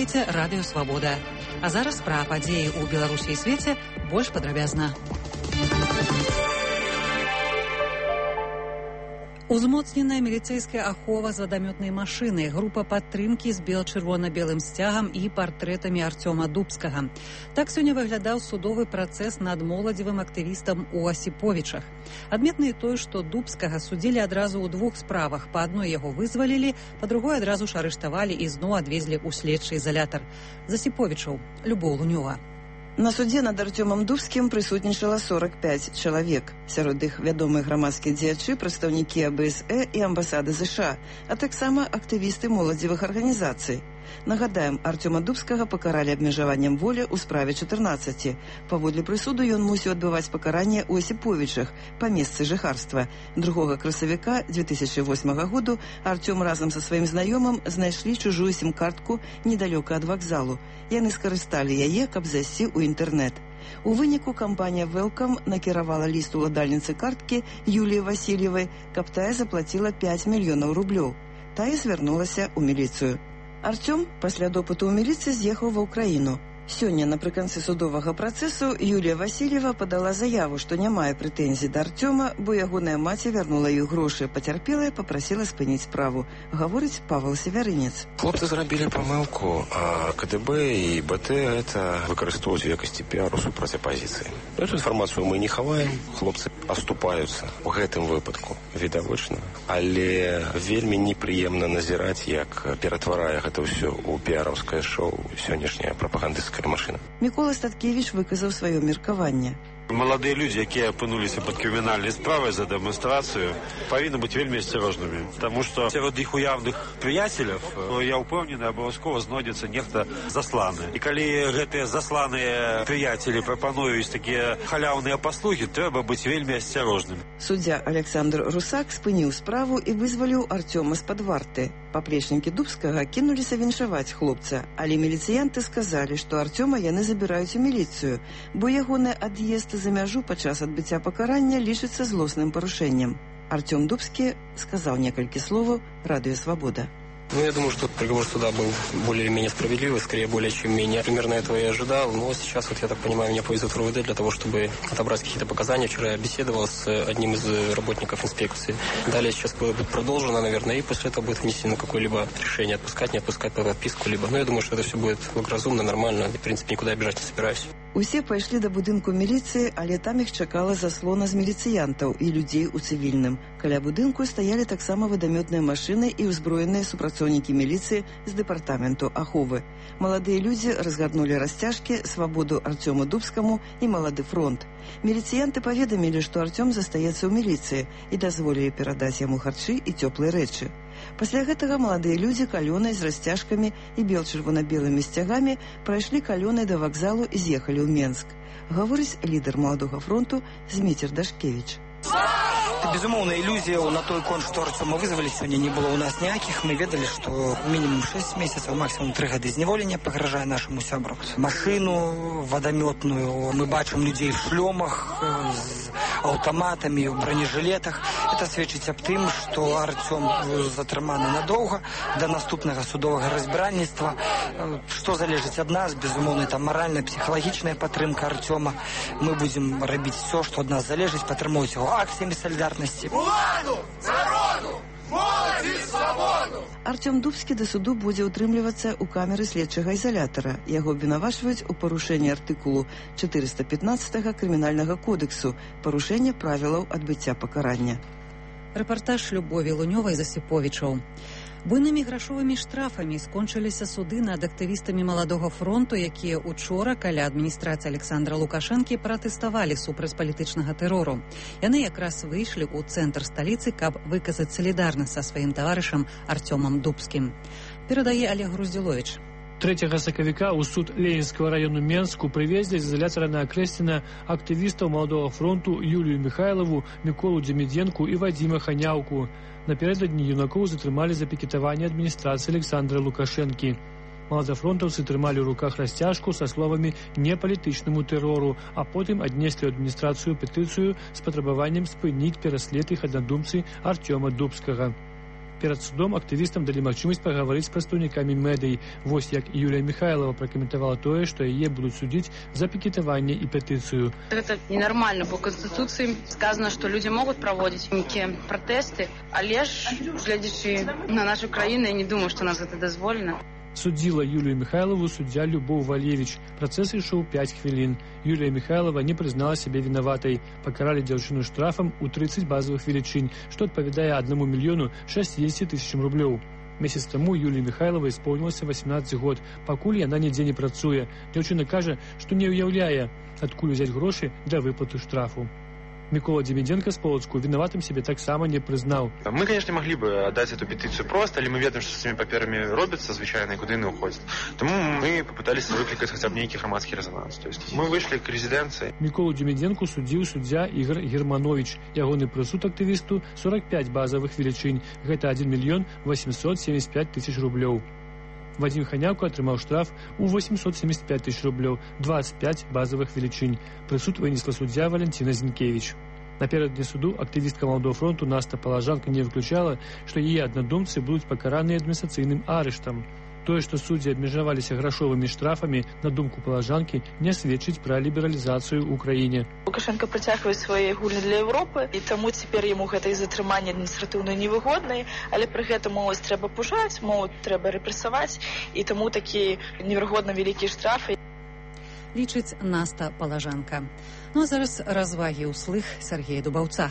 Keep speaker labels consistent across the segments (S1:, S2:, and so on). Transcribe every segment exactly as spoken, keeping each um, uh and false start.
S1: Слухаеце Радыё Свабода. А зараз пра падзеі ў Беларусі і свеце больш падрабязна. Узмоцненая міліцэйская ахова з вадамётнай машыны, група падтрымкі з бел-чырвона-белым сцягам і партрэтамі Арцёма Дубскага. Так сёння выглядаў судовы працэс над моладзевым актывістам у Асіповічах. Адметна і тое, што Дубскага судзілі адразу ў двух справах. Па адной яго вызвалілі, па другой адразу ж арыштавалі і зноў адвезлі ў следчы ізалятар. З Асіповічаў Любоў Лунёва.
S2: На суде над Артёмам Дубскім прысутнічала сорок пяць чалавек. Сярод іх вядомыя грамадскія дзеячы, прадстаўнікі А Б С Э і амбасады З Ш А, а таксама актывісты моладзевых арганізацый. Нагадаем, Артёма Дубскага пакаралі абмежаваннем волі ў справе чатырнаццаці. Паводле прысуду ён мусіў адбываць пакаранне ў Асіповічах па месцы жыхарства. Другога красавіка две тысячы восьмага году Артём разам са сваім знаёмым знайшлі чужую сім-картку недалёка ад вакзалу. Яны скарысталі яе, каб зайсці ў інтэрнэт. У выніку кампанія «Велкам» накіравала ліст уладальніцы карткі Юліі Васильевай, каб тая заплаціла пяць мільёнаў рублёў. Тая звярнулася ў міліцыю. Артём пасля допыту ў міліцыі з'ехаў ва ўкраіну. Сёння напрыканцы судовага працэсу Юлія Васильева падала заяву, што не мае прэтэнзій да Артёма, бо ягоная маці вярнула ёй грошы, пацярпелая папрасіла спыніць справу, гаворыць Павел Севярынец.
S3: Хлопцы зрабілі памылку, а К Д Б і Б Т гэта выкарыстоўваюць у якасці піару супраць апазіцыі. Эту інфармацыю мы не хаваем, хлопцы аступаюцца у гэтым выпадку, відавочна. Але вельмі непрыемна назіраць, як ператварае гэта ўсё ў піараўскае шоу сённяшняя прапагандыстка машина.
S2: Мікола Статкевіч выказаў сваё меркаванне.
S4: Маладыя людзі, якія апынуліся пад крымінальнай справай за дэманстрацыю, павінны быць вельмі асцярожнымі, таму што сярод іх уяўных прыяцеляў, я ўпэўнены, абавязкова знойдзецца нехта засланы. І калі гэтыя засланыя прыяцелі прапануюць такія халяўныя паслугі, трэба быць вельмі асцярожным.
S2: Суддзя Александр Русак спыніў справу і вызваліў Артёма з-пад варты. Паплечнікі Дубскага кінуліся віншаваць хлопца, але міліцыянты сказалі, што Артёма яны забіраюць у міліцыю, бо ягоны ад'езд за мяжу падчас адбыцця пакарання лічыцца злосным парушэннем. Артём Дубскі сказаў некалькі словаў Радыё Свабода.
S5: Ну, я думаю, что приговор суда был более-менее справедливый, скорее более чем менее. Примерно этого я ожидал, но сейчас, вот я так понимаю, меня повезут в Р У В Д для того, чтобы отобрать какие-то показания. Вчера я беседовал с одним из работников инспекции. Далее сейчас будет продолжено, наверное, и после этого будет внесено какое-либо решение, отпускать, не отпускать по подписку, либо. Но я думаю, что это все будет благоразумно, нормально. В принципе, никуда бежать не собираюсь.
S2: Усе пайшлі да будынку міліцыі, але там іх чакала заслона з міліцыянтаў і людзей у цывільным. Каля будынку стаялі таксама вадамётныя машыны і ўзброеныя супрацоўнікі міліцыі з дэпартаменту аховы. Маладыя людзі разгарнулі расцяжкі «Свабоду Артёму Дубскаму» і «Малады фронт». Міліцыянты паведамілі, што Артём застаецца ў міліцыі і дазволілі перадаць яму харчы і цёплыя рэчы. Пасля гэтага маладыя людзі калёнай з расцяжкамі і бел-чырвона-белымі сцягамі прайшлі калёнай да вакзалу і з'ехалі ў Менск. Гаворыць лідар Маладога фронту Зміцер Дашкевіч.
S6: Безумоўна, ілюзіяў на той конт, што Артёма вызвалі, сёння не было ў нас ніякіх. Мы ведалі, што мінімум шэсць месяцаў, максімум тры гады зняволення пагражае нашаму сябру. Машыну вадамётную, мы бачым людзей в шлёмах, з аўтаматамі, у бронежылетах. Это сведчыць аб тым, што Артём затрыманы надоўга да наступнага судовага разбіральніцтва. Што залежыць ад нас, безумоўна, там маральная, псіхалагічная падтрымка Артёма. Мы будзем рабіць все, што ад нас залежыць, падтрымоўваць яго акцыямі салідарнасці.
S7: Уладу! Народу! Моладзь і свабоду!
S2: Артём Дубскі да суду будзе ўтрымлівацца ў камеры следчага ізалятара. Яго абвінавачваюць у парушэнні артыкулу чатырыста пятнадцатага крымінальнага кодексу, парушэнне правілаў адбыцця пакарання.
S1: Рэпартаж Любові Лунёвай з Асіповічаў. Буйнымі грашовымі штрафамі скончыліся суды над актывістамі Маладога фронту, якія учора каля адміністрацыі Александра Лукашэнкі пратэставалі супраць палітычнага тэрору. Яны якраз выйшлі ў цэнтр сталіцы, каб выказаць салідарнасць са сваім таварышам Артёмам Дубскім. Перадае Олег Груздзіловіч.
S8: трэцяга сакавіка ў суд Ленінскага району Менску прывезлі з ізалятара на Акрэсціна актывістаў Маладога фронту Юлію Михайлову, Міколу Дземідзенку і Вадзіма Ханяўку. Напярэдадні юнакоў затрымалі за пікетаванне адміністрацыі Александра Лукашэнкі. Маладафронтаўцы трымалі ў руках расцяжку са словамі «не палітычнаму тэрору», а потым аднеслі ў адміністрацыю петыцыю з патрабаваннем спыніць пераслед іх аднадумцы Артёма Дубскага. Перад судом актывістам далі магчымасць пагаварыць з прадстаўнікамі медый. Вось як Юлія Михайлова пракаментавала тое, што яе будуць судзіць за пікетаванне і петыцыю.
S9: Это ненормально. По Конституции сказано, что люди могут проводить некие протесты, але ж, глядячи на нашу країну, я не думаю, что нас это дозволено.
S8: Судзіла Юлію Михайлову суддзя Любоў Валевіч. Працэс ішоў пяць хвілін. Юлія Михайлова не прызнала сябе вінаватай. Пакаралі дзяўчыну штрафам у тридцать базовых велічынь, што адпавядае аднаму мільёну шэсцьдзесяці тысячам рублёў. Месяц таму Юлії Михайловай исполнілася восемнадцать год. Пакуль яна нідзе не працуе. Дзяўчына кажа, што не ўяўляе, адкуль узяць грошы для выплаты штрафу. Микола Демиденко с Полоцку виноватым себе так само не признал.
S10: Мы, конечно, могли бы отдать эту петицию просто, але мы ведаем, что с этими паперами робится, звычайно, и куда не уходит. Тому мы попытались выкликать хотя бы некий громадский резонанс. То есть мы вышли к резиденции.
S8: Миколу Демиденко судзіў суддзя Ігор Германович. Ягоны прысуд актывісту сорок пять базовых велічынь. Гэта один миллион восемьсот семьдесят пять тысяч рублёў. Вадим Ханяўка атрымаў штраф у восемьсот семьдесят пять тысяч рублёў, двадцать пять базовых велічынь. Прысуд вынесла суддзя Валентина Зінкевич. Наперададні суду актывістка Маладога фронту Наста Палажанка не выключала, што яе аднадумцы будуць пакараныя адміністрацыйным арыштам. Тое, што суддзі абмежаваліся грашовымі штрафамі, на думку Палажанкі, не сведчыць пра лібералізацыю ў краіне.
S11: Лукашенко працягвае свае гульні для Еўропы, і таму цяпер яму гэта і затрыманне адміністратыўна невыгоднае, але пры гэтым моладзь трэба пужаць, моладзь трэба рэпрэсаваць, і таму такі неверагодна вялікія штрафы.
S1: Лічыць Наста Палажанка. Ну а зараз развагі ўслых Сергея Дубаўца.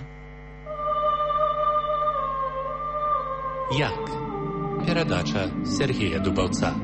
S12: Як? Перадача Сергея Дубаўца.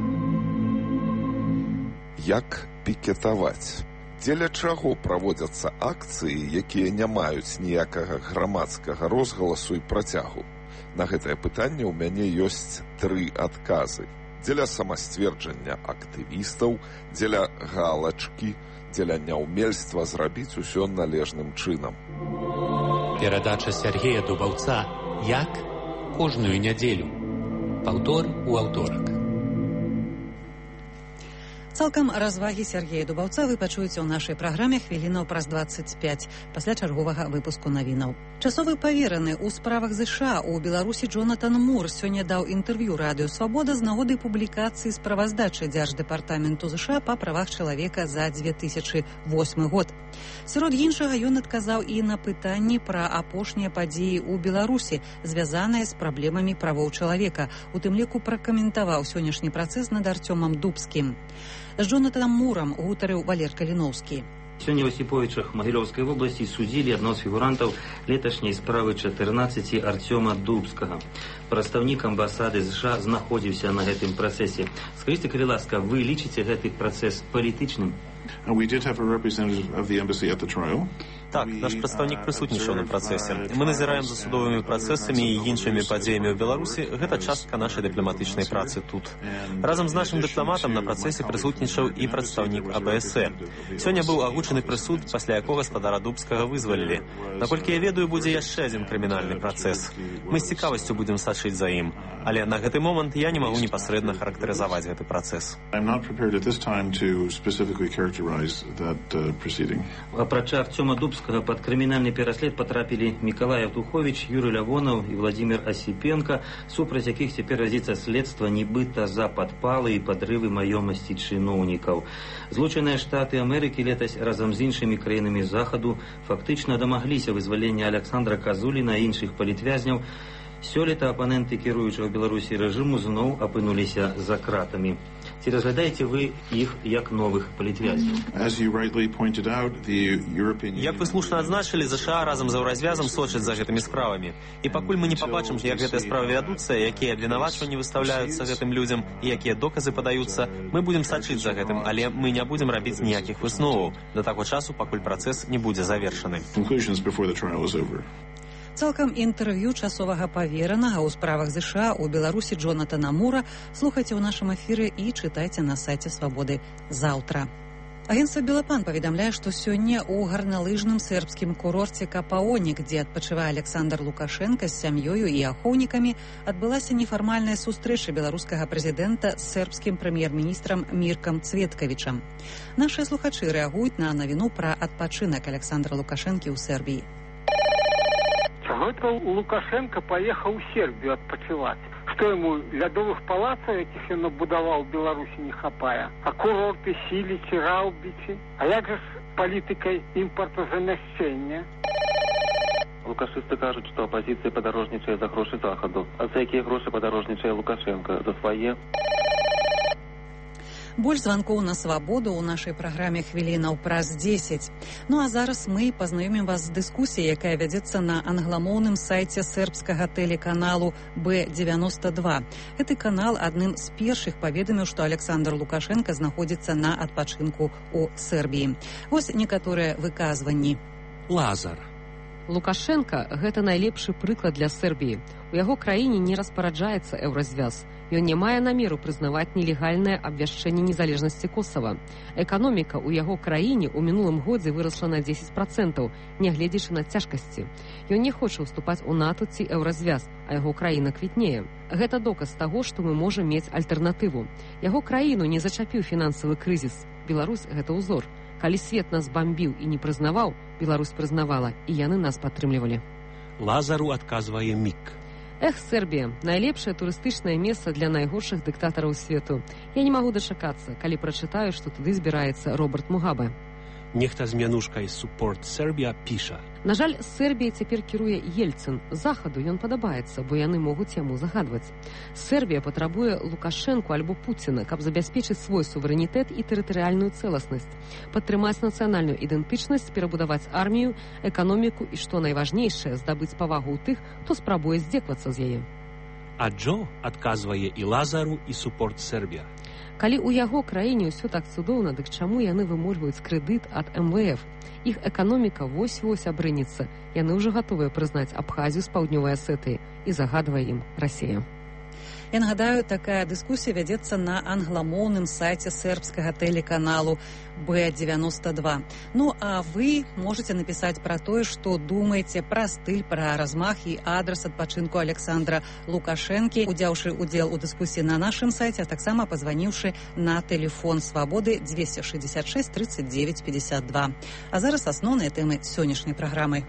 S13: Як пікетаваць? Дзеля чаго праводзяцца акцыі, якія не маюць ніякага грамадскага розгаласу і працягу? На гэтае пытанне ў мяне ёсць тры адказы. Дзеля самасцверджання актывістаў, дзеля галачкі, дзеля няўмельства зрабіць усё належным чынам.
S12: Перадача Сергея Дубаўца. Як? Кожную нядзелю. Паўтор у аўторак.
S1: Цалкам развагі Сергея Дубаўца вы пачуеце ў нашай праграме хвілінаў праз двадцать пять пасля чарговага выпуску навінаў. Часовы павераны ў справах ЗША ў Беларусі Джонатан Мур сёння даў інтэрв'ю Радыё Свабода з нагоды публікацыі справаздачы Дзярждэпартаменту ЗША па правах чалавека за две тысячы восьмы год. Сярод іншага ён адказаў і на пытанні пра апошнія падзеі ў Беларусі, звязаныя з праблемамі правоў чалавека. У тым ліку пракаментаваў сённяшні працэс над Арцёмам Дубскім. З Джонатанам Мурам гутарыў Валер Каліноўскі.
S14: Сёння в Осиповичах Могилевской области судили одного з фігурантаў леташняй справы чатырнаццаці Арцёма Дубскага. Прадстаўнік амбасады США знаходзіўся на гэтым працэсе. Скажыце, калі ласка, вы лічыце гэты працэс палітычным?
S15: We did have a representative of the embassy at the trial.
S16: Так, наш прадстаўнік прысутнічаў на працэсе. Мы назіраем за судовымі працэсамі і іншымі падзеямі ў Беларусі. Гэта частка нашай дыпламатычнай працы тут. Разам з нашым дыпламатам на працэсе прысутнічаў і прадстаўнік АБСЭ. Сёння быў агучаны прысуд, пасля якога спадара Дубскага вызвалілі. Наколькі я ведаю, будзе яшчэ адзін крымінальны працэс. Мы з цікавасцю будзем сачыць за ім. Але на гэты момант я не магу непасрэдна характарызаваць гэты працэс.
S15: I'm not prepared at this time to specifically characterize that uh, proceeding.
S14: Апрача Арцёма Дубскага под крымінальны пераслед потрапілі Мікалай Аўтуховіч, Юрый Лявонаў і Владимир Осіпенко, супраць якіх цяпер вядзецца следства нібыта за падпалы і падрывы маёмасці чыноўнікаў. Злучаныя Штаты Амерыкі летась разам з іншымі краінамі захаду фактычна дамагліся вызвалення Александра Казуліна і іншых палітвязняў. Сёлета апаненты кіруючага Беларусі рэжыму зноў апынуліся за кратамі. Ці разглядаеце вы іх як новых палітвязняў?
S16: Як вы слушна адзначылі, ЗША разам з Еўразвязам сочаць за гэтымі справамі. І пакуль мы не пабачым, як гэтыя справы вядуцца, якія абвінавачванні выстаўляюцца гэтым людзям і якія доказы падаюцца, мы будзем сачыць за гэтым, але мы не будзем рабіць ніякіх высноваў да таго часу, пакуль працэс не будзе завершаны.
S1: Цалкам інтэрв'ю часовага паверанага ў справах ЗША ў Беларусі Джонатана Мура слухайце ў нашым эфіры і чытайце на сайце Свабоды заўтра. Агенцтва Белапан паведамляе, што сёння ў гарналыжным сербскім курорце Капаонік, дзе адпачывае Александр Лукашенко з сям'ёю і ахоўнікамі, адбылася нефармальная сустрэча беларускага прэзідэнта з сербскім прэм'ер-міністрам Міркам Цветкавічам. Нашыя слухачы рэагуюць на навіну пра адпачынак Александра Лукашэнкі ў Сербіі.
S17: From Гэта Лукашенко паехаў у Сербію адпачываць. Што яму лядовых палацаў, якіх ён набудаваў у Беларусі, не хапае? А курорты Сілічі, Раўбіці? А як жа з палітыкай імпартазамяшчэння?
S18: Лукашисты кажуць, што апазіцыя падарожнічае за грошы Захаду. А за якія грошы падарожнічае Лукашенко? За свае?
S1: Больш званкоў на свабоду ў нашай праграме «Хвілінаў праз дзесяць». Ну а зараз мы пазнаёмім вас з дыскусіяй, якая вядзецца на англамоўным сайце сербскага тэлеканалу Б девяносто два. Гэты канал адным з першых паведаміў, што Александр Лукашенко знаходзіцца на адпачынку ў Сербіі. Вось некаторыя выказванні.
S19: Лазар.
S20: Лукашенко – гэта найлепшы прыклад для Сербіі. У яго краіне не распараджаецца еўразвяз. Ён не мае намеру прызнаваць нелегальнае абвяшчэнне незалежнасці Косава. Эканоміка ў яго краіне ў мінулым годзе вырасла на дзесяць працэнтаў, нягледзячы на цяжкасці. Ён не хоча ўступаць у НАТО ці еўразвяз, а яго краіна квітнее. Гэта доказ таго, што мы можам мець альтэрнатыву. Яго краіну не зачапіў фінансавы крызіс. Беларусь – гэта ўзор. Калі свет нас бамбіў і не прызнаваў, Беларусь прызнавала, і яны нас падтрымлівалі.
S19: Лазару адказвае Мік.
S20: Эх, Сербія, найлепшае турыстычнае месца для найгоршых дыктатараў свету. Я не магу дачакацца, калі прачытаю, што туды збіраецца Роберт Мугабе.
S19: Нехта з мянушкай «Support Serbia» піша.
S20: На жаль, Сербіяй цяпер кіруе Ельцин. Захаду ён падабаецца, бо яны могуць яму загадваць. Сербія патрабуе Лукашенку альбо Пуціна, каб забяспечыць свой суверэнітэт і тэрытарыяльную цэласнасць, падтрымаць нацыянальную ідэнтычнасць, перабудаваць армію, эканоміку і, што найважнейшае, здабыць павагу ў тых, хто спрабуе здзеквацца з яе.
S19: А Джо адказвае і Лазару, і «Support Serbia».
S20: Калі ў яго краіне ўсё так цудоўна, дык чаму яны вымольваюць крэдыт ад эм вэ эф? Іх эканоміка вось-вось абрынецца. Яны ўжо гатовыя прызнаць Абхазію з паўднёвай Асетыі і загадвае ім Расія.
S1: Я нагадаю, такая дыскусія вядзецца на англамоўным сайце сербскага тэлеканалу Б девяносто два. Ну, а вы можете напісаць пра тое, што думаеце пра стыль, пра размах і адрас адпачынку Александра Лукашэнкі, узяўшы удзел у дыскусіі на нашым сайце, а таксама пазваніўшы на тэлефон свабоды двести шестьдесят шесть тридцать девять пятьдесят два. А зараз асноўныя тэмы сённяшняй праграмы.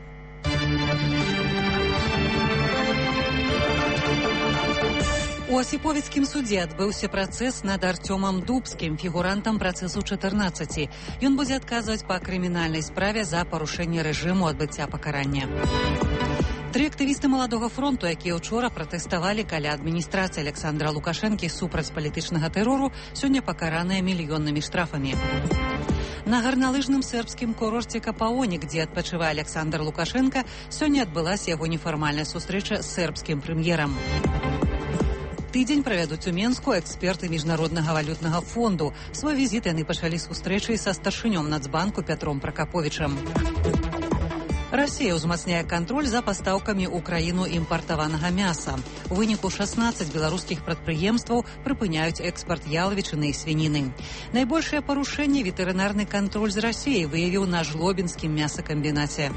S1: У Асіповіцкім судзе адбыўся працэс над Арцёмам Дубскім, фігурантам працэсу чатырнаццаці. Ён будзе адказваць па крымінальнай справе за парушэнне рэжыму адбыцця пакарання. Тры актывісты Маладога фронту, якія ўчора пратэставалі каля адміністрацыі Александра Лукашэнкі супраць палітычнага тэрору, сёння пакараныя мільённымі штрафамі. На гарналыжным сербскім курорце Капаоне, дзе адпачывае Александр Лукашенко, сёння адбылася яго нефармальная сустрэча з сербскім прэм'ерам. Тыдзень правядуць у Менску эксперты міжнароднага валютнага фонду. Свой візіт яны пачалі сустрэчай са старшынём Нацбанку Пятром Пракаповічам. Расія ўзмацняе кантроль за пастаўкамі ў краіну імпартаванага мяса. У выніку шаснаццаць беларускіх прадпрыемстваў прыпыняюць экспарт ялавічыны і свініны. Найбольшае парушэнне ветэрынарны кантроль з Расіяй выявіў на жлобінскім мясакамбінаце.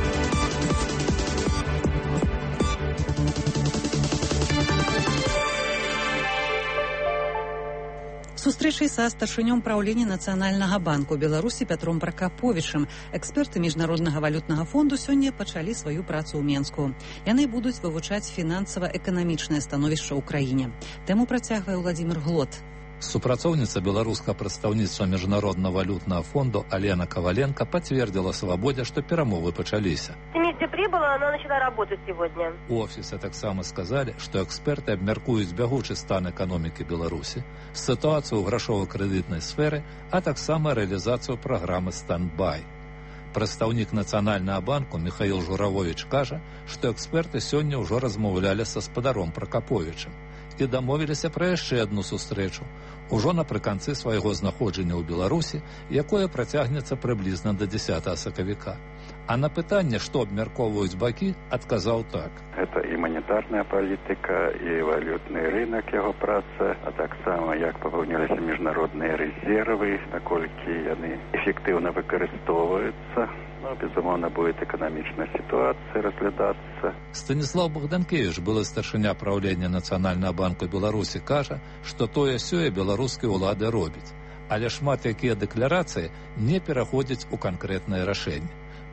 S1: Сустрэчай са старшынём праўлення Нацыянальнага банку Беларусі Пятром Пракаповічам эксперты міжнароднага валютнага фонду сёння пачалі сваю працу ў Менску. Яны будуць вывучаць фінансава-эканамічнае становішча ў краіне. Тэму працягвае Владзімір Глот.
S21: Супрацоўніца беларускага прадстаўніцтва міжнароднага валютнага фонду Алена Коваленко подтвердила «Свободе», что перамовы пачаліся.
S22: Вместе прибыла, она начала работать сегодня.
S21: У офисе таксама сказали, что эксперты абмяркуюць бягучы стан эканомікі Беларусі, ситуацию ў грашова-крэдытнай сферы, а таксама реализацию программы «Стандбай». Прадстаўнік Нацыянальнага банку Михаил Журавович кажа, что эксперты сёння ўжо размаўлялі са спадаром Пракаповічам і дамовіліся пра яшчэ адну сустрэчу ужо напрыканцы свайго знаходжання ў Беларусі, якое працягнецца прыблізна да дзесятага сакавіка. А на пытанне, што абмяркоўваюць бакі, адказаў так.
S23: Гэта і манетарная палітыка, і валютны рынок яго праца, а таксама як папаўняліся міжнародныя рэзервы, наколькі яны эфектыўна выкарыстоўваюцца. Ну, безумоўна, будет эканамічная ситуация разглядацца.
S21: Станіслав Богданкевич, былы старшыня праўлення Нацыянальнага банку Беларусі, кажа, што тое-сёе беларускія ўлады робяць, але шмат якія дэкларацыі не пераходзяць у канкрэтнае рашэнне.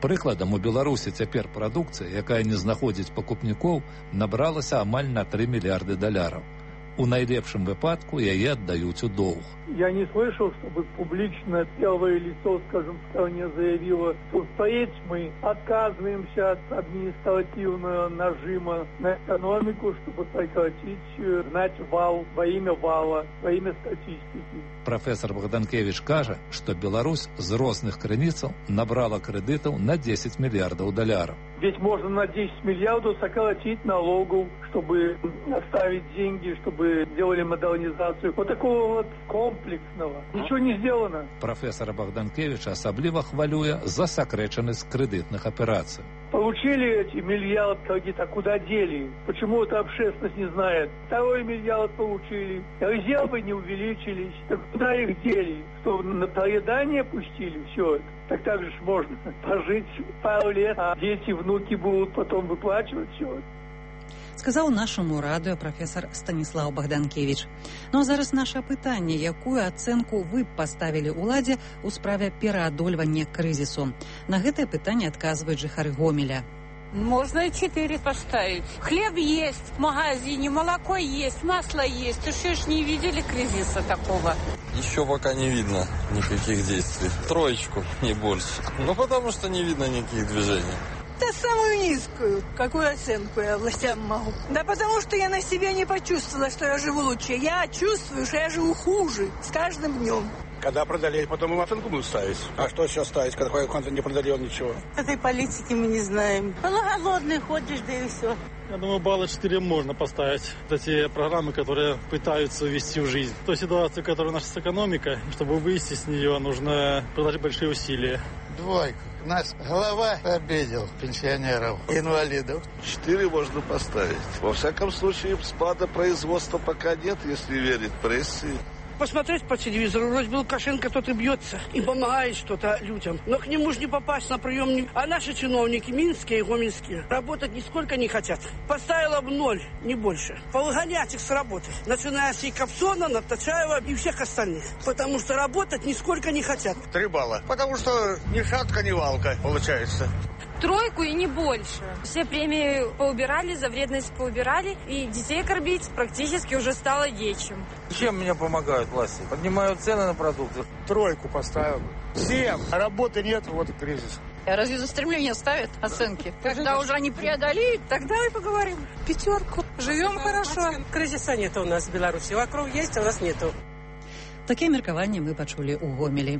S21: Прыкладам, у Беларусі цяпер прадукцыя, якая не знаходзіць пакупнікоў, набралася амаль на тры мільярды даляраў. У найлепшым выпадку яе аддаюць у доўг.
S3: Я не слышал, чтобы публично первое лицо, скажем, в стране заявило, что впредь мы отказываемся от административного нажима на экономику, чтобы прекратить гнать вал во имя вала, во имя статистики.
S21: Прафесор Богданкевич кажа, што Беларусь з розных крыніцаў набрала крэдытаў на дзесяць мільярдаў даляраў.
S3: Ведь можно на десять миллиардов сократить налогов, чтобы оставить деньги, чтобы делали модернизацию. Вот такого вот комплексного. Ничего не сделано.
S21: Профессора Богданкевича асабліва хвалюе за сакрэчанасць крэдытных аперацый.
S3: Получили эти миллиард кредит, а куда дели? Почему эта общественность не знает? Второй миллиард получили, резервы не увеличились. Так куда их дели? Что, на проедание пустили все это? Так так же можно пожить пару лет, а дети, внуки будут потом выплачивать все это.
S1: Сказаў нашаму радыё прафесор Станіслаў Богданкевич. Ну а зараз наша пытанне, якую ацэнку вы паставілі ўладзе ў справе пераадольвання крызісу? На гэтае пытанне адказваюць жыхары Гомеля.
S4: Можно и четыре поставить. Хлеб есть в магазине, молоко есть, масло есть. Еще ж не видели кризиса такого.
S5: Еще пока не видно никаких действий. Троечку, не больше. Ну, потому что не видно никаких движений.
S24: Да самую низкую. Какую оценку я властям могу? Да потому что я на себе не почувствовала, что я живу лучше. Я чувствую, что я живу хуже с каждым днем.
S25: Когда продали, потом им оценку будут ставить. А что сейчас ставить, когда кто-то не продалил ничего?
S24: Этой политики мы не знаем. Ну, голодный ходишь, да и все.
S26: Я думаю, балла четыре можно поставить. Это те программы, которые пытаются ввести в жизнь. Той ситуации, которая у нас с экономикой, чтобы выйти с нее, нужно приложить большие усилия.
S27: Двойку. Нас глава обидел пенсионеров, инвалидов.
S28: Четыре можно поставить. Во всяком случае, спада производства пока нет, если верить прессе.
S29: Посмотреть по телевизору, вроде бы Лукашенко кто-то бьется и помогает что-то людям. Но к нему же не попасть на прием. А наши чиновники, минские и гомельские, работать нисколько не хотят. Поставила бы ноль, не больше. Повыгонять их с работы. Начиная с Якобсона, Натачаева и всех остальных. Потому что работать нисколько не хотят.
S25: Три балла. Потому что ни шатка, ни валка получается.
S30: Тройку и не больше. Все премии поубирали, за вредность поубирали, и детей кормить практически уже стало нечем.
S5: Чем мне помогают власти? Поднимают цены на продукты.
S25: Тройку поставил. Всем. Работы нет, вот и кризис.
S4: А разве за стремление ставят оценки? Когда уже они преодолеют, тогда и поговорим.
S31: Пятерку. Живем хорошо. Кризиса нет у нас в Беларуси. Вокруг есть, а у нас нету.
S1: Такие меркаванні мы пачулі ў Гомелі.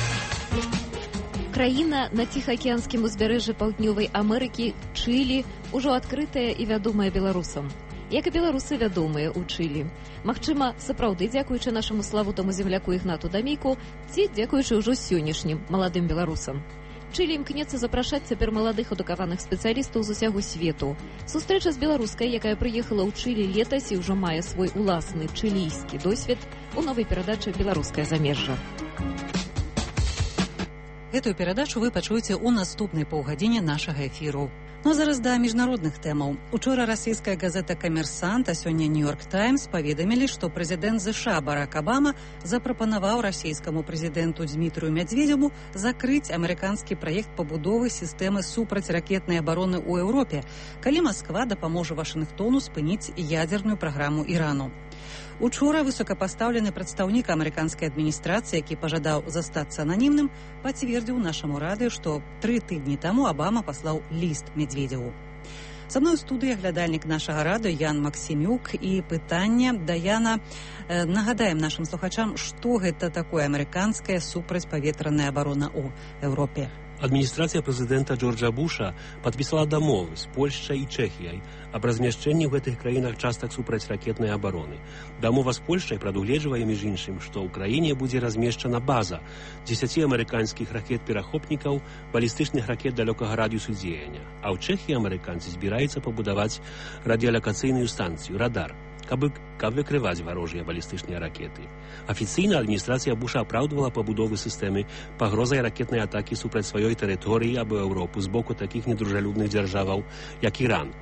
S32: Краіна на Ціхаакіянскім узбярэжжы Паўднёвай Амерыкі, Чылі, ужо адкрытая і вядомая беларусам. Як і беларусы вядомыя ў Чылі. Магчыма, сапраўды дзякуючы нашаму славутаму земляку Ігнату Дамейку, ці дзякуючы ўжо сённяшнім маладым беларусам. Чылі імкнецца запрашаць цяпер маладых адукаваных спецыялістаў з усяго свету. Сустрэча з беларускай, якая прыехала ў Чылі летась і ўжо мае свой уласны чылійскі досвед, у новай перадачы «Беларускае замежжа».
S1: Гэтую перадачу вы пачуеце ў наступнай паўгадзіне нашага эфіру. Ну а зараз да міжнародных тэмаў. Учора расійская газета «Камерсант», а сёння «Нью-Йорк Таймс» паведамілі, што прэзідэнт ЗША Барак Абама запрапанаваў расійскаму прэзідэнту Дзмітрыю Мядзведзеву закрыць амерыканскі праект пабудовы сістэмы супрацьракетнай абароны ў Еўропе, калі Масква дапаможа Вашынгтону спыніць ядзерную праграму Ірану. Учора высокапастаўлены прадстаўнік амерыканскай адміністрацыі, які пажадаў застацца ананімным, пацвердзіў нашаму радыё, што тры тыдні таму Абама паслаў ліст Медведзеву. Са мной у студыі глядальнік нашага радыё Ян Максімюк, і пытанне да Яна. Э, нагадаем нашым слухачам, што гэта такое амерыканская супрацьпаветраная абарона ў Еўропе.
S19: Адміністрацыя прэзідэнта Джорджа Буша падпісала дамовы з Польшчай і Чэхіяй аб размяшчэнні ў гэтых краінах частак супрацьракетнай абароны. Дамова з Польшчай прадугледжвае, між іншым, што ў краіне будзе размешчана база дзесяці амерыканскіх ракет-перахопнікаў, балістычных ракет далёкага радыусу дзеяння. А ў Чэхіі амерыканцы збіраюцца пабудаваць радыёлакацыйную станцыю, радар, каб, каб выкрываць варожыя балістычныя ракеты. Афіцыйна адміністрацыя Буша апраўдвала пабудовы сістэмы пагрозай ракетнай атакі супраць сваёй тэрыторыі або Еўропу з боку такіх недружалюбных дзяржаваў, як Іран.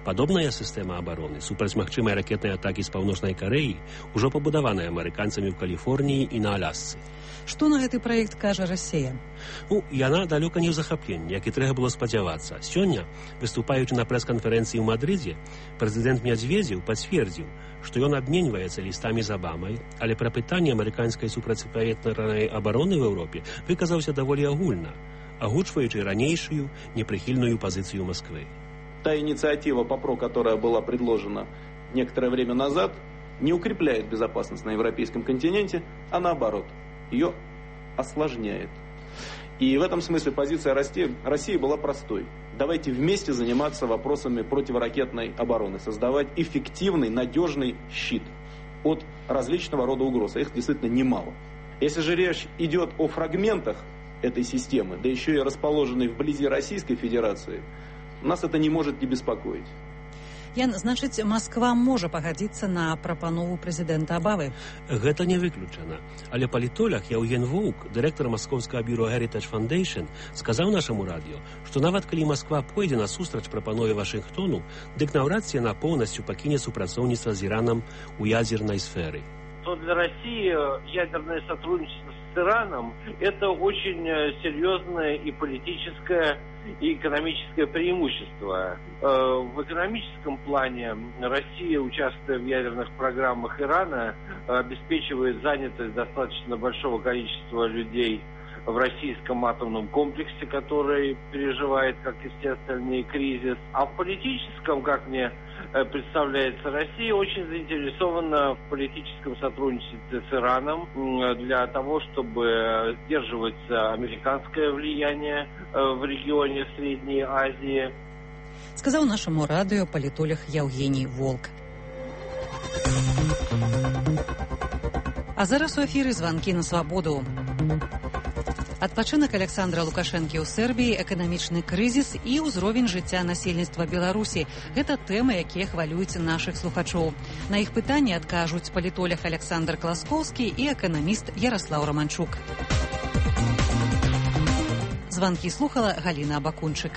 S19: Падобная сістэма абароны супраць магчымай ракетнай атакі з паўночнай Карэі ўжо пабудаваная амерыканцамі ў Каліфорніі і на Алясцы.
S1: Што на гэты праект кажа Расія?
S19: Ну, яна далёка не ў захапленні, як і трэба было спадзявацца. Сёння, выступаючы на прэс-канферэнцыі ў Мадрыдзе, прэзідэнт Мядзведзеў пацвердзіў, што ён абменьваецца лістамі з Абамай, але пра пытанне амерыканскай супрацьпаветнай абароны ў Еўропе выказаўся даволі агульна, агучваючы ранейшую непрыхільную пазіцыю Москвы.
S2: Та инициатива ПАПРО, которая была предложена некоторое время назад, не укрепляет безопасность на европейском континенте, а наоборот, ее осложняет. И в этом смысле позиция России, России была простой. Давайте вместе заниматься вопросами противоракетной обороны, создавать эффективный, надежный щит от различного рода угроз. Их действительно немало. Если же речь идет о фрагментах этой системы, да еще и расположенной вблизи Российской Федерации, нас это не может не беспокоить.
S1: Ян, значыць, Москва можа пагадзіцца на прапанову прэзідэнта Абавы?
S19: Гэта не выключана. Але палітолог Яўген Воўк, дырэктар маскоўскага бюро Heritage Foundation, сказаў нашаму радыё, што нават калі Москва пойдзе насустрач прапанове Вашынгтону, дык наўрад ці яна поўнасцю пакіне супрацоўніцтва з Іранам у ядзернай сферы.
S6: То для России ядерное сотрудничество с Ираном – это очень серьезное и политическое, и экономическое преимущество. В экономическом плане Россия, участвуя в ядерных программах Ирана, обеспечивает занятость достаточно большого количества людей в российском атомном комплексе, который переживает, как и все остальные, кризис. А в политическом, как мне представляется, Россия очень заинтересована в политическом сотрудничестве с Ираном для того, чтобы сдерживать американское влияние в регионе Средней Азии.
S1: Сказал нашему радио политолог Евгений Волк. А зараз у эфіры званкі на свабоду. Адпачынак Александра Лукашэнкі ў Сербіі, эканамічны крызіс і ўзровень жыцця насельніцтва Беларусі. Гэта тэмы, якія хвалююць нашых слухачоў. На іх пытанні адкажуць палітолог Александр Класкоўскі і эканаміст Ярослаў Романчук. Званкі слухала Галіна Абакунчык.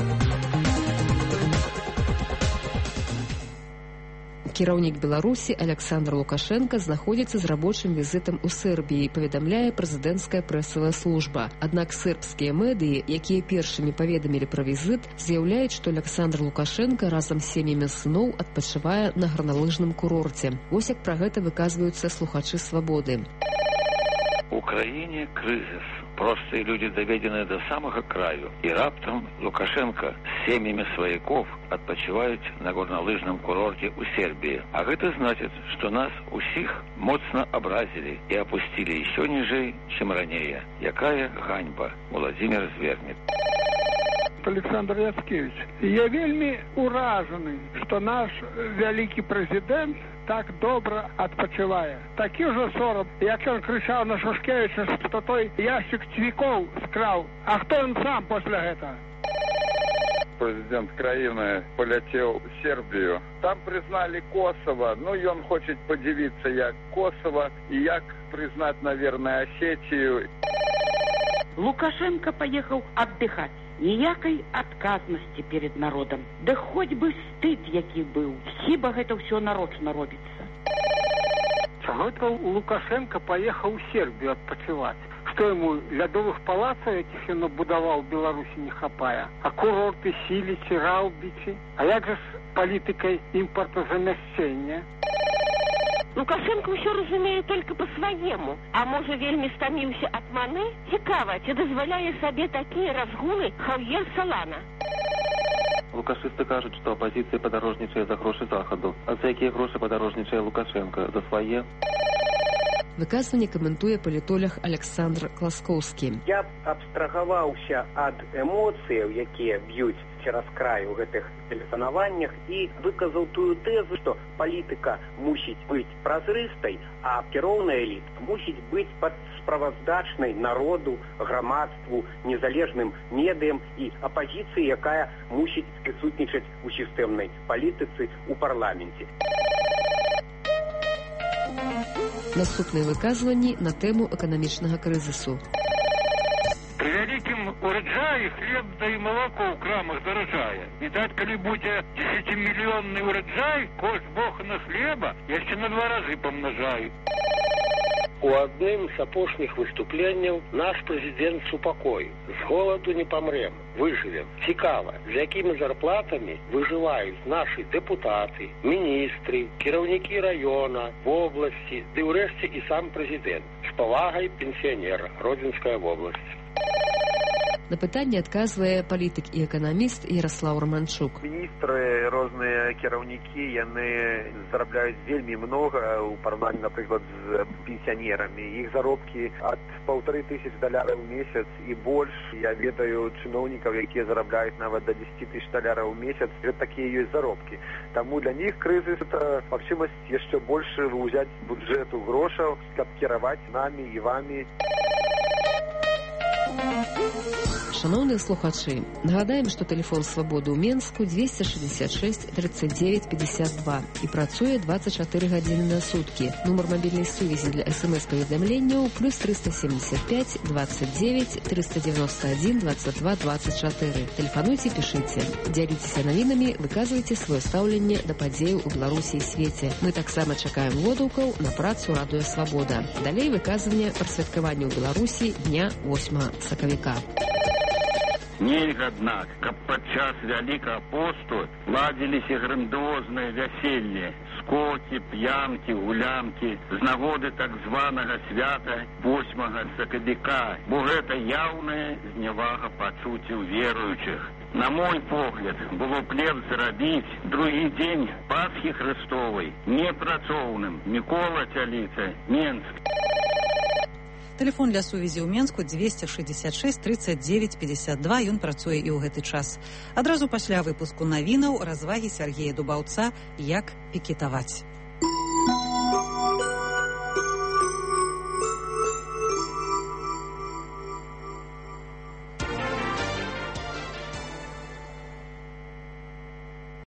S20: Кіраўнік Беларусі Александр Лукашенко знаходзіцца з рабочым візітам у Сербіі, паведамляе прэзідэнцкая прэсавая служба. Аднак сербскія медыі, якія першымі паведамілі пра візіт, заяўляюць, што Александр Лукашенко разам з сем'ямі сыноў адпачывае на гарналыжным курорце. Вось як пра гэта выказваюцца слухачы свабоды.
S7: У краіне крызіс. Простыя людзі даведзены да самага краю. І раптам Лукашенко з сем'ямі сваякоў адпачываюць на горналыжным курорце ў Сербіі. А гэта значыць, што нас усіх моцна абразілі і апусцілі еще ніжэй, чым ранее. Якая ганьба? Владимир Звернет.
S17: Александр Яцкевич, я вельмі уражаны, што наш вялікі прэзідэнт так добра адпачывае. Такі ўжо сорам, як ён крычаў на Шушкевіча, што той ящик цвікоў скраў. А хто ён сам пасля гэтага?
S8: Президент краіны полетел в Сербию. Там признали Косово. Ну, и он хочет подивиться, як Косово, и як признать, наверное, Осетию.
S9: Лукашенко поехал отдыхать. Ніякай адказнасці перед народом. Да хоть бы стыд, які быў. Хіба гэта ўсё нарочна робіцца.
S17: Чаго это Лукашенко поехал в Сербию отпочивать? Что ему лядовых палацаў, якіх ён будаваў, Беларусі не хапае? А курорты Сілічі, Раўбічі? А як же з палітыкай імпартазамяшчэння?
S9: Лукашенко ўсё разумее только по-сваему. А можа вельмі стаміўся ад маны? Цікава, ці дазваляе сабе такія разгулы Хаўер Салана?
S18: Лукашисты кажуць, што апазіцыя падарожнічае за грошы Захаду. А за якія грошы падарожнічае Лукашенко? За свае?
S20: Выказванне каментуе палітолог Александр Класкоўскі.
S10: Я б абстрагаваўся ад эмоцыяў, якія б'юць цераз край у гэтых тэлефанаваннях, і выказаў тую тэзу, што палітыка мусіць быць празрыстай, а кіроўная эліта мусіць быць пад справаздачнай народу, грамадству, незалежным медыям і апазіцыі, якая мусіць прысутнічаць у сістэмнай палітыцы ў парламенце.
S20: Наступныя выказванні на тэму эканамічнага крызісу.
S11: При
S3: вялікім ураджаі хлеб да і малако ў крамах даражае. Відаць, калі будзе дзесяцімільённы ураджай, кошт бохана хлеба яшчэ на два разы памнажаюць.
S11: У адным з апошніх выступленняў наш прэзідэнт супакоіў: з голаду не памрэм, выжывем. Цікава, з якімі зарплатамі выжываюць нашы дэпутаты, міністры, кіраўнікі раёна, вобласці, ды ўрэшце і сам прэзідэнт. З павагай, пенсіянер, Гродзенская вобласць.
S20: На пытанне адказвае палітык і эканаміст Ярослаў Романчук.
S12: Міністры, розныя кіраўнікі, яны зарабляюць вельмі многа ў параўнанні, напрыклад, з пенсіянерамі. Іх заробкі ад паўтары тысяч даляраў у месяц і больш. Я ведаю чыноўнікаў, якія зарабляюць нават да дзесяці тысяч даляраў у месяц. Гэта такія ёсць заробкі. Таму для них крызіс – это магчымасць яшчэ больш ўзяць з бюджэту грошаў, каб кіраваць намі і вамі.
S20: Шановныя слухачы, нагадаем, што тэлефон свабоды ў Менску дзвесце шэсцьдзесят шэсць тридцать девять пятьдесят два і працуе двадцать чатыры гадзіны на суткі. Нумар мабільнай сувязі для смс-паведамленняў плюс триста семьдесят пять двадцать девять триста девяносто один двадцать два двадцать четыре. Тэлефануйце, пішыце. Дзяліцеся навінамі, выказвайце сваё стаўленне да падзеяў у Беларусі і свеце. Мы таксама чакаем водгукаў на працу Радыё Свабода. Далей выказванне пра святкаванне ў Беларусі дня восьмага сакавіка.
S3: Нельга, аднак, каб падчас вялікага посту ладзіліся грандыозныя вяселлі, скокі, п'янкі, гулянкі з нагоды так званага свята восьмага сакавіка, бо гэта яўная знявага пачуццяў веруючых. На мой погляд, было б лепш зрабіць другі дзень Пасхі Христовай непрацоўным. Мікола Цяліца, Менск.
S1: Тэлефон для сувязі ў Менску двести шестьдесят шесть тридцать девять пятьдесят два. Ён працуе і ў гэты час. Адразу пасля выпуску навінаў развагі Сергея Дубаўца «Як пікетаваць».